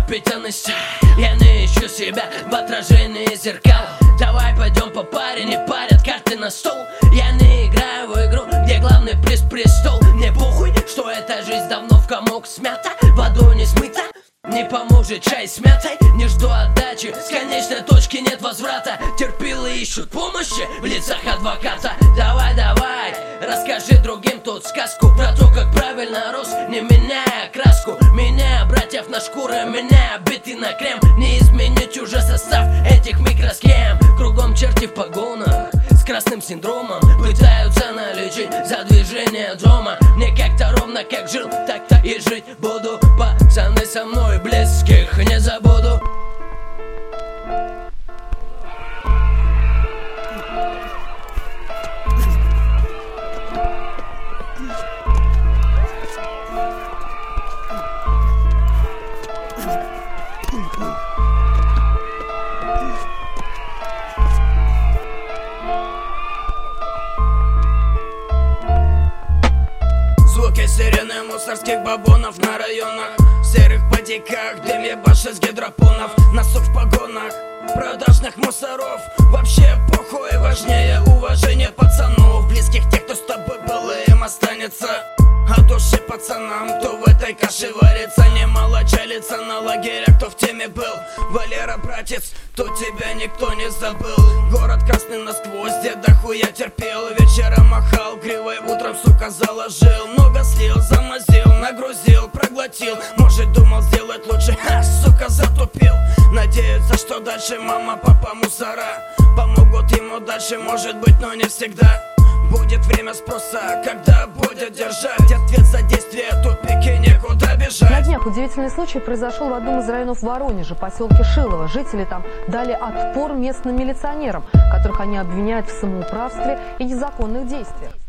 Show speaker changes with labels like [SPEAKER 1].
[SPEAKER 1] пропитанный стиль. Я не ищу себя в отражении зеркал. Давай пойдем по паре, не парят карты на стол. Я не играю в игру, где главный приз престол. Мне похуй, что эта жизнь давно в комок смята, водой не смыта. Не поможет чай с мятой, не жду отдачи, с конечной точки нет возврата. Терпилы ищут помощи в лицах адвоката. Давай, давай, расскажи другим тут сказку про то, как правильно рос, не меняя краску. Меняя братьев на шкуры, меняя биты на крем. Не изменить уже состав этих микросхем. Кругом черти в погонах с красным синдромом пытаются налечить за движение дома. Мне как-то ровно как жил, так-то и жить буду. Пацаны со мной, близких не забуду.
[SPEAKER 2] Звуки сирены мусорских бабонов на районах, в серых потеках дым ебашит с гидропонов. Носок в погонах продажных мусоров. Вообще похуй, важнее уважение пацанов. Близких тех, кто с тобой был и им останется. От души пацанам, кто в этой каше варится. Немало чалится на лагерях, кто в теме был. Валера, братец, тут тебя никто не забыл. Город красный насквозь, где дохуя терпел. Вечером махал кривой, утром, сука, заложил. Много слил, замазил, нагрузил, проглотил. Может, думал сделать лучше, сука, затупил. Надеется, что дальше мама, папа, мусора помогут ему дальше, может быть, но не всегда. Будет время спроса, когда будет держать ответ за действия, тупики, некуда бежать.
[SPEAKER 3] На днях удивительный случай произошел в одном из районов Воронежа, поселке Шилово. Жители там дали отпор местным милиционерам, которых они обвиняют в самоуправстве и незаконных действиях.